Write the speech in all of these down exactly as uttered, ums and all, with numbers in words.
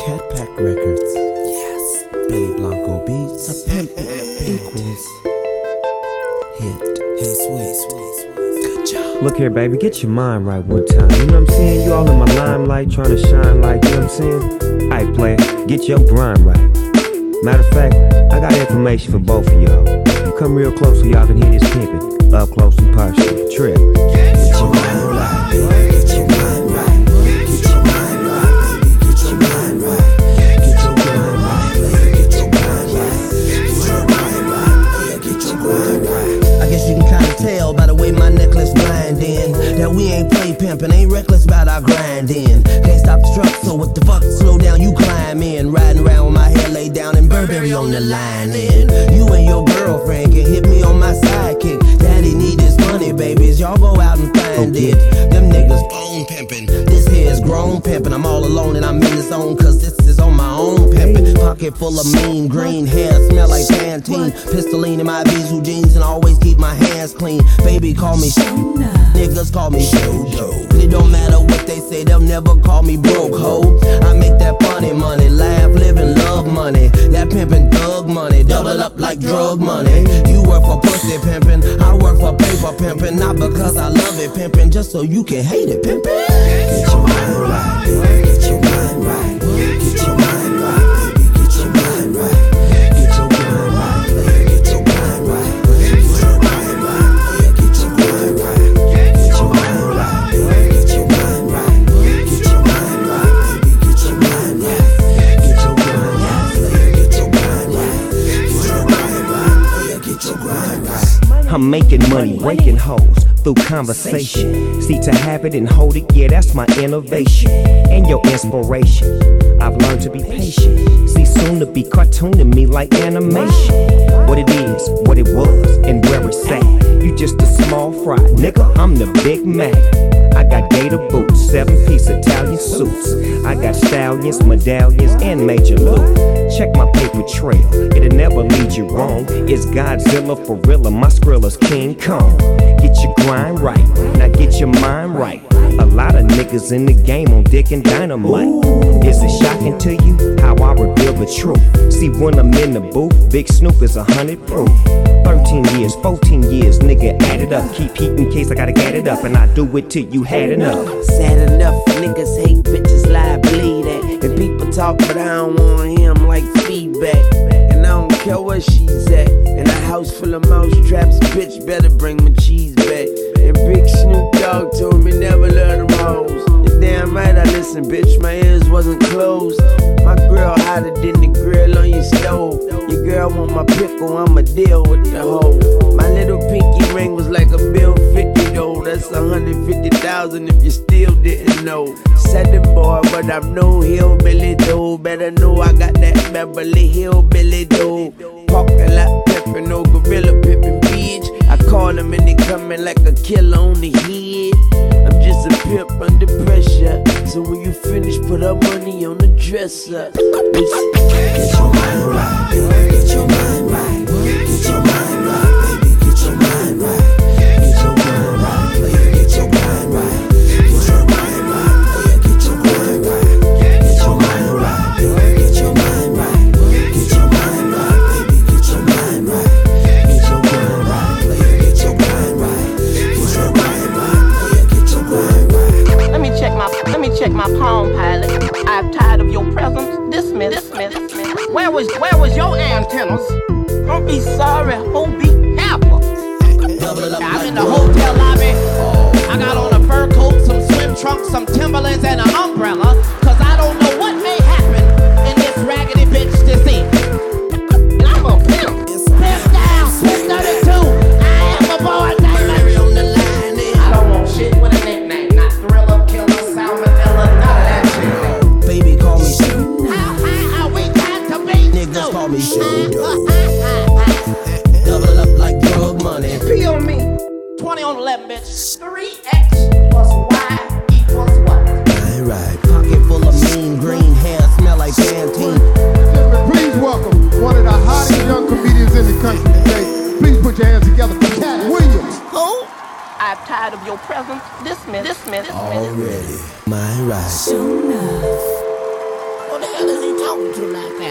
Cat Pack Records. Yes. Benny Blanco Beats. A pimp equals hit. Hey, sweet, sweet, sweet. Good job. Look here, baby, get your mind right one time. You know what I'm saying? You all in my limelight, trying to shine like, you know what I'm saying? Alright, player, get your grind right. Matter of fact, I got information for both of y'all. You come real close so y'all can hear this pimpin'. Up close and personal. Trip. Get your mind right, get your mind right. Get your mind right, baby, get your mind right. Get your grind right, get your grind right. Get your grind right, get your grind right. I guess you can kinda tell by the way my necklace blindin' that we ain't play pimpin', ain't reckless about our grindin'. Can't stop the truck, so what the fuck? Slow down, you climb in. Riding around with my hair laid down and Burberry on the line in. You and your girlfriend can hit me on my sidekick. Daddy need this money, babies, y'all go out and find okay. it. Them niggas bone pimpin', this here is grown pimpin'. I'm all alone and I'm in the zone, cause this is on my own pimpin'. Pocket full of mean green hair, smell like Pantene. Pistoline in my Bijou jeans and always keep my hands clean. Baby call me niggas call me Jojo. It don't matter what they say, they'll never call me broke, ho. I make that funny money, laugh, live and love money. That pimpin' thug money, double up like drug money. You work for pussy pimpin', I work for paper pimpin'. Not because I love it pimpin', just so you can hate it pimpin'. Get your mind right, get your mind right. Get your mind right, baby, get your mind right. Get your grind right, get your grind right. Get your grind right, get your grind right. Get your mind right, get your mind right. Get your mind right, baby, get your mind right. Get your grind right, get your grind right. Get your grind right, get your grind right. I'm making money, raking hoes through conversation. See, to have it and hold it, yeah, that's my innovation and your inspiration. I've learned to be patient. See, soon to be cartooning me like animation. What it is, what it was, and where it's at. You just a small fry, nigga, I'm the Big Mac. I got gator boots, seven-piece Italian suits. I got stallions, medallions, and major loot. Check my paper trail, it'll never lead you wrong. It's Godzilla for real, my Skrilla's King Kong. Get your grind right, now get your mind right. A lot of niggas in the game on dick and dynamite. Is it shocking to you how I reveal the truth? See, when I'm in the booth, Big Snoop is a hundred proof. Thirteen years, fourteen years, nigga, add it up. Keep heat in case I gotta get it up, and I do it till you had enough. Sad enough, niggas hate bitches, lie, bleed at. And people talk, but I don't want him like feedback. And I don't care where she's at. In a house full of mouse traps, bitch better bring my cheese back. And Big Snoop Dogg told me never learn them hoes. You're damn right I listen, bitch, my ears wasn't closed. My girl hotter than the grill on your stove. Your girl want my pickle, I'ma deal with the hoe. My little pinky ring was like a bill fifty though. That's a hundred fifty thousand if you still didn't know. Said the boy, but I'm no hillbilly though. Better know I got that Beverly Hillbilly though. Parking lot pimpin', no gorilla pimpin' bitch. I call him and they comin' like a killer on the head. I'm just a pimp under pressure. So when you finish, put our money on the dresser. Get your mind right, get your mind right. Get your mind right, baby, get your mind right. Get your grind right, get your grind right. Get your mind right, get your grind right. Get your mind right, get your mind right. Get your mind right, baby, get your mind right. Get your grind right, get your grind right. Get your mind right, get your grind right. Let me check my, let me check my Palm Pilot. I'm tired of your presence. Dismiss, dismiss, dismiss. Where was, where was your antennas? Don't be sorry, don't be careful. I'm in the hotel lobby. I got on a fur coat, some swim trunks, some Timberlands, and an umbrella. Cause I don't know what may happen in this raggedy bitch this evening. And I'm a pimp. Pimp down, pimp thirty-two. I am a boy, diamond on the line. I don't want shit with a nickname. Not Thriller, Killer, Salmonella, none of that shit. Baby call me Snoop. How high are we got to be? Niggas call me Snoop. Double up like drug money. P on me. twenty on eleven, bitch. three x plus y equals what? Right, right. Pocket full of mean green hair, smell like Pantene. Please welcome one of the hottest young comedians in the country today. Please put your hands together for Cat Williams. Who? I'm tired of your presence. Dismiss, dismiss, dismiss. Already, my right. Soon enough. What the hell is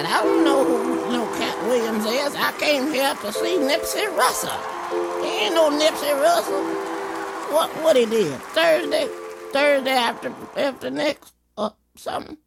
I don't know who no Cat Williams is. I came here to see Nipsey Russell. He ain't no Nipsey Russell. What what he did? Thursday, Thursday after after next or something.